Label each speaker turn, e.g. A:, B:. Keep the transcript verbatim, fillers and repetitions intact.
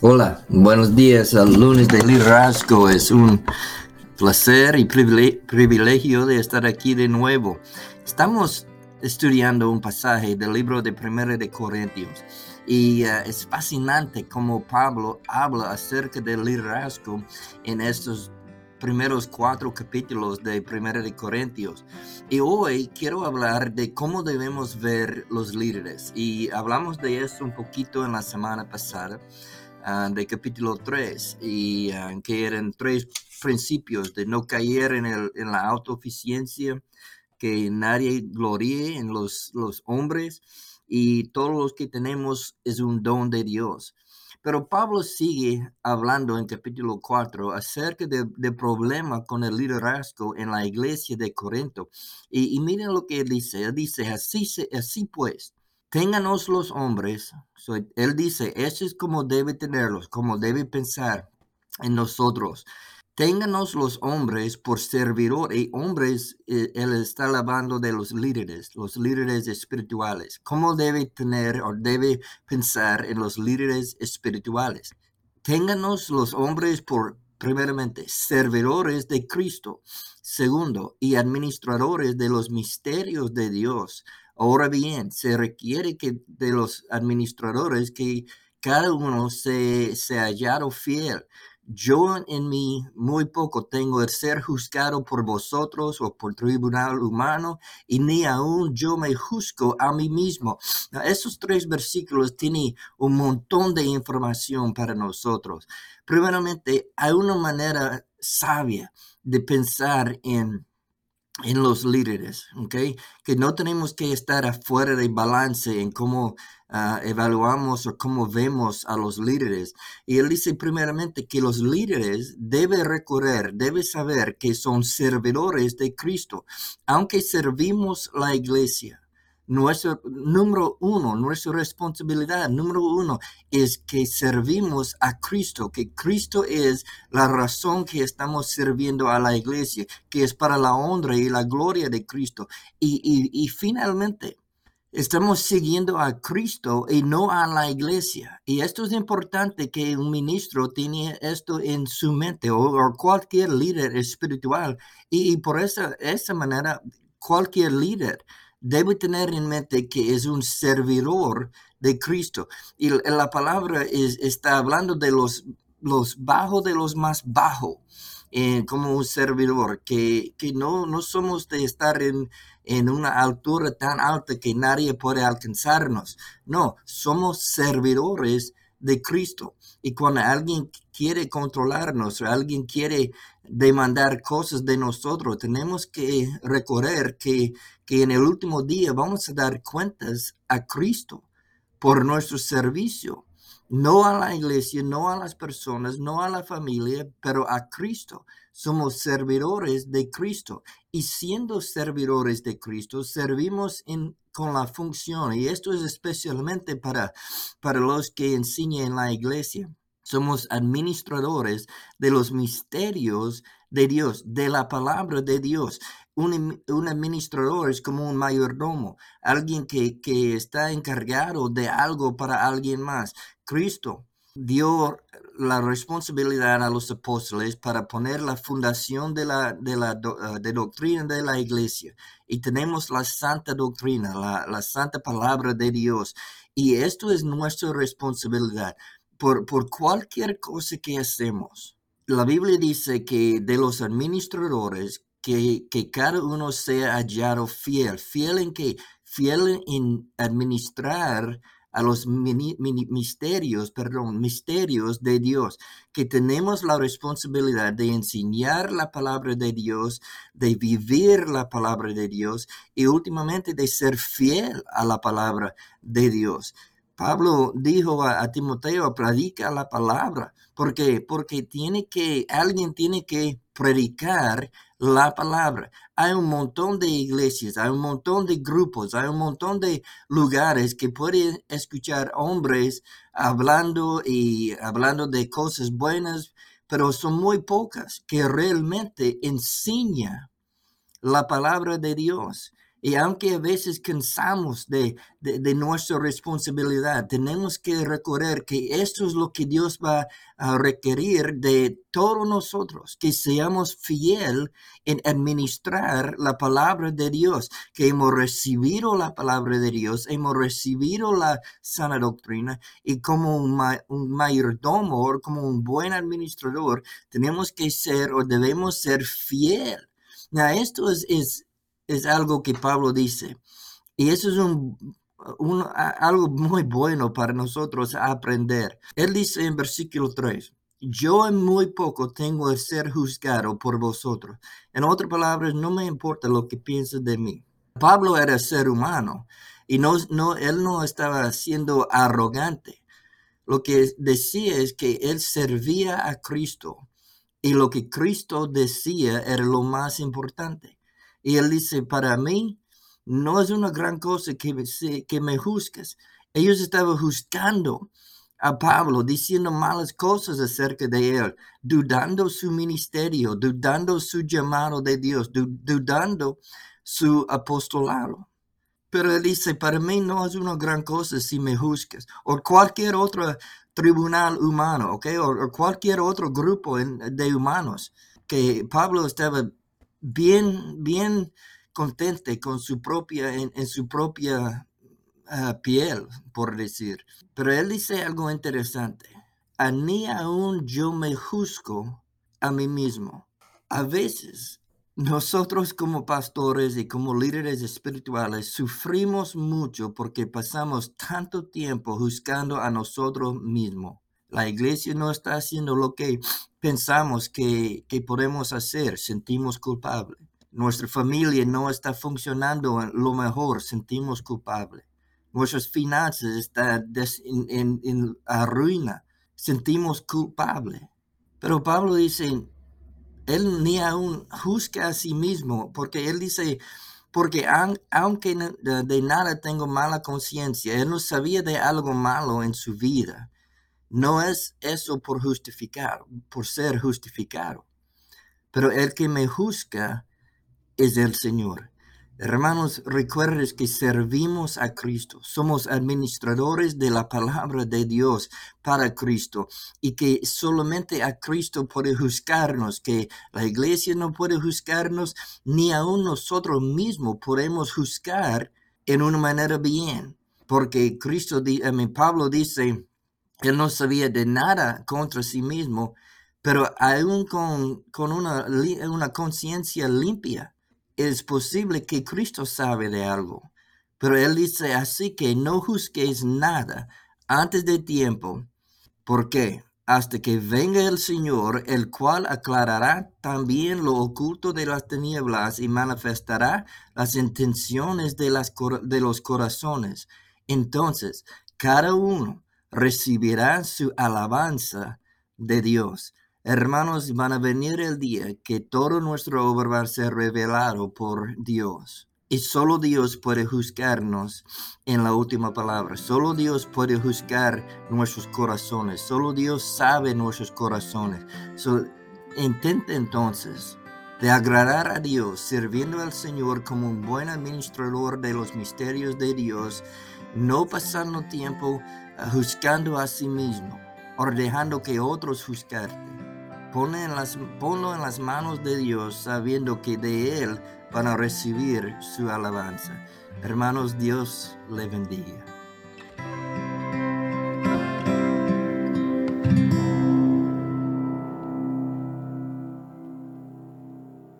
A: Hola, buenos días. El lunes de liderazgo es un placer y privilegio de estar aquí de nuevo. Estamos estudiando un pasaje del libro de Primera de Corintios y uh, es fascinante cómo Pablo habla acerca del liderazgo en estos primeros cuatro capítulos de Primera de Corintios. Y hoy quiero hablar de cómo debemos ver los líderes, y hablamos de eso un poquito en la semana pasada. Uh, de capítulo tres, y uh, que eran tres principios: de no caer en, el, en la autoeficiencia, que nadie gloríe en los, los hombres, y todos los que tenemos es un don de Dios. Pero Pablo sigue hablando en capítulo cuatro acerca del de problema con el liderazgo en la iglesia de Corinto. Y, y miren lo que él dice. Él dice, así, se, así pues, ténganos los hombres. So, él dice, eso es como debe tenerlos, como debe pensar en nosotros. Ténganos los hombres por servidor. Y hombres, eh, él está hablando de los líderes, los líderes espirituales. ¿Cómo debe tener o debe pensar en los líderes espirituales? Ténganos los hombres por, primeramente, servidores de Cristo. Segundo, y administradores de los misterios de Dios. Ahora bien, se requiere que de los administradores que cada uno se, se hallado fiel. Yo en mí muy poco tengo el ser juzgado por vosotros o por tribunal humano, y ni aún yo me juzgo a mí mismo. Esos tres versículos tienen un montón de información para nosotros. Primeramente, hay una manera sabia de pensar en en los líderes, ¿ok? Que no tenemos que estar afuera de balance en cómo uh, evaluamos o cómo vemos a los líderes. Y él dice primeramente que los líderes deben recorrer, deben saber que son servidores de Cristo, aunque servimos la iglesia. Nuestro número uno, nuestra responsabilidad número uno es que servimos a Cristo, que Cristo es la razón que estamos sirviendo a la iglesia, que es para la honra y la gloria de Cristo. Y, y, y finalmente, estamos siguiendo a Cristo y no a la iglesia. Y esto es importante, que un ministro tiene esto en su mente, o, o cualquier líder espiritual. Y, y por esa, esa manera, cualquier líder debe tener en mente que es un servidor de Cristo. Y la palabra es, está hablando de los, los bajos de los más bajos, eh, como un servidor, que, que no, no somos de estar en, en una altura tan alta que nadie puede alcanzarnos. No, somos servidores de Cristo. Y cuando alguien quiere controlarnos o alguien quiere demandar cosas de nosotros, tenemos que recordar que, que en el último día vamos a dar cuentas a Cristo por nuestro servicio. No a la iglesia, no a las personas, no a la familia, pero a Cristo. Somos servidores de Cristo. Y siendo servidores de Cristo, servimos en, con la función. Y esto es especialmente para, para los que enseñan en la iglesia. Somos administradores de los misterios de Dios, de la palabra de Dios. Un, un administrador es como un mayordomo, alguien que, que está encargado de algo para alguien más. Cristo dio la responsabilidad a los apóstoles para poner la fundación de la, de la uh, de doctrina de la iglesia. Y tenemos la santa doctrina, la, la santa palabra de Dios. Y esto es nuestra responsabilidad. Por, por cualquier cosa que hacemos, la Biblia dice que de los administradores, que, que cada uno sea hallado fiel. ¿Fiel en qué? Fiel en administrar a los mini, mini, misterios, perdón, misterios de Dios, que tenemos la responsabilidad de enseñar la palabra de Dios, de vivir la palabra de Dios y últimamente de ser fiel a la palabra de Dios. Pablo dijo a, a Timoteo, predica la palabra. ¿Por qué? Porque tiene que, alguien tiene que predicar la palabra. Hay un montón de iglesias, hay un montón de grupos, hay un montón de lugares que pueden escuchar hombres hablando y hablando de cosas buenas, pero son muy pocas que realmente enseñan la palabra de Dios. Y aunque a veces cansamos de, de, de nuestra responsabilidad, tenemos que recordar que esto es lo que Dios va a requerir de todos nosotros, que seamos fieles en administrar la palabra de Dios, que hemos recibido la palabra de Dios, hemos recibido la sana doctrina, y como un, ma un mayordomo o como un buen administrador, tenemos que ser o debemos ser fiel. Now, esto es, es Es algo que Pablo dice, y eso es un, un, algo muy bueno para nosotros aprender. Él dice en versículo tres, yo en muy poco tengo de ser juzgado por vosotros. En otras palabras, no me importa lo que pienses de mí. Pablo era ser humano, y no, no, él no estaba siendo arrogante. Lo que decía es que él servía a Cristo, y lo que Cristo decía era lo más importante. Y él dice, para mí, no es una gran cosa que, que me juzgues. Ellos estaban juzgando a Pablo, diciendo malas cosas acerca de él, dudando su ministerio, dudando su llamado de Dios, dudando su apostolado. Pero él dice, para mí no es una gran cosa si me juzgas, o cualquier otro tribunal humano, ¿ok? O, o cualquier otro grupo en, de humanos, que Pablo estaba bien, bien contente con su propia, en, en su propia uh, piel, por decir. Pero él dice algo interesante. A ni aún yo me juzgo a mí mismo. A veces nosotros como pastores y como líderes espirituales sufrimos mucho porque pasamos tanto tiempo juzgando a nosotros mismos. La iglesia no está haciendo lo que pensamos que, que podemos hacer, sentimos culpables. Nuestra familia no está funcionando lo mejor, sentimos culpables. Nuestras finanzas están en, en, en a ruina, sentimos culpables. Pero Pablo dice, él ni aún juzga a sí mismo, porque él dice, porque aunque de nada tengo mala conciencia, él no sabía de algo malo en su vida. No es eso por justificar, por ser justificado. Pero el que me juzga es el Señor. Hermanos, recuerden que servimos a Cristo. Somos administradores de la palabra de Dios para Cristo, y que solamente a Cristo puede juzgarnos, que la iglesia no puede juzgarnos, ni aún nosotros mismos podemos juzgar en una manera bien. Porque Cristo, I mean, Pablo dice, él no sabía de nada contra sí mismo, pero aún con, con una, una conciencia limpia, es posible que Cristo sabe de algo. Pero él dice, así que no juzguéis nada antes de tiempo. ¿Por qué? Hasta que venga el Señor, el cual aclarará también lo oculto de las tinieblas y manifestará las intenciones de, las, de los corazones. Entonces, cada uno recibirá su alabanza de Dios. Hermanos, van a venir el día que todo nuestro obra va a ser revelado por Dios. Y solo Dios puede juzgarnos en la última palabra. Solo Dios puede juzgar nuestros corazones. Solo Dios sabe nuestros corazones. So, intenta entonces de agradar a Dios, sirviendo al Señor como un buen administrador de los misterios de Dios, no pasando tiempo uh, juzgando a sí mismo o dejando que otros juzgarte. Ponlo en, las, ponlo en las manos de Dios, sabiendo que de Él van a recibir su alabanza. Hermanos, Dios le bendiga.